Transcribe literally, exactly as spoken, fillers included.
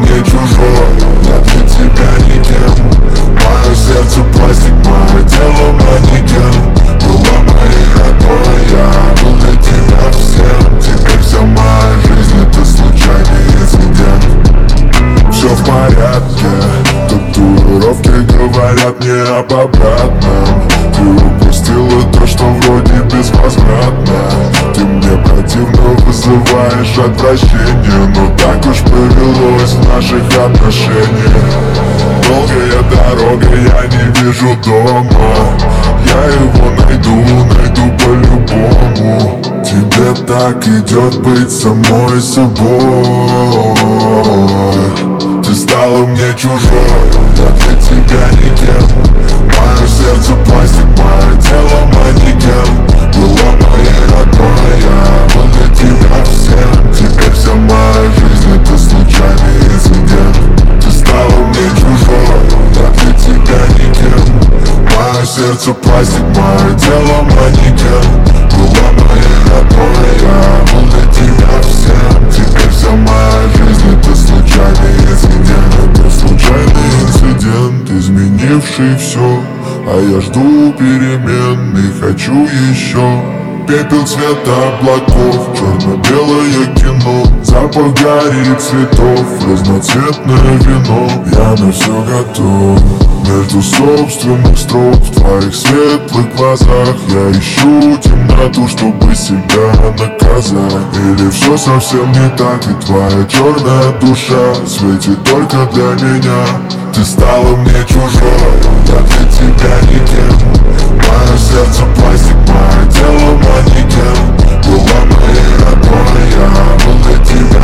мне чужой, я для тебя никем. Мое сердце пластик, мое тело манекен. Была моей родной, я был для тебя всем. Теперь вся моя жизнь это случайный инцидент. Все в порядке, татуировки говорят мне об обратном. Ты упустила то, что вроде безвозвратно. Ты мне противно вызываешь отвращение, но так уж повелось в наших отношениях. Долгая дорога, я не вижу дома. Я его найду, найду по-любому. Тебе так идет быть самой собой. Ты стала мне чужой, я для тебя никем. Мое сердце пластик, мое тело манекен. Была моей родной, я был для тебя всем. Теперь вся моя жизнь это случайный инцидент. Ты стала мне чужой, я для тебя никем. Мое сердце пластик, мое тело манекен. Была моей родной, я был для тебя всем. Теперь вся моя жизнь это случайный инцидент. Это случайный инцидент, изменивший все. А я жду перемен и хочу еще. Пепел цвета облаков, черно-белое кино. Запах гари и цветов, разноцветное вино. Я на все готов. Между собственных строк в твоих светлых глазах я ищу темноту, чтобы себя наказать. Или все совсем не так, и твоя черная душа светит только для меня. Ты стала мне чужой, я для тебя никем. Мое сердце пластик, мое тело манекен. Была моей родной, я был для тебя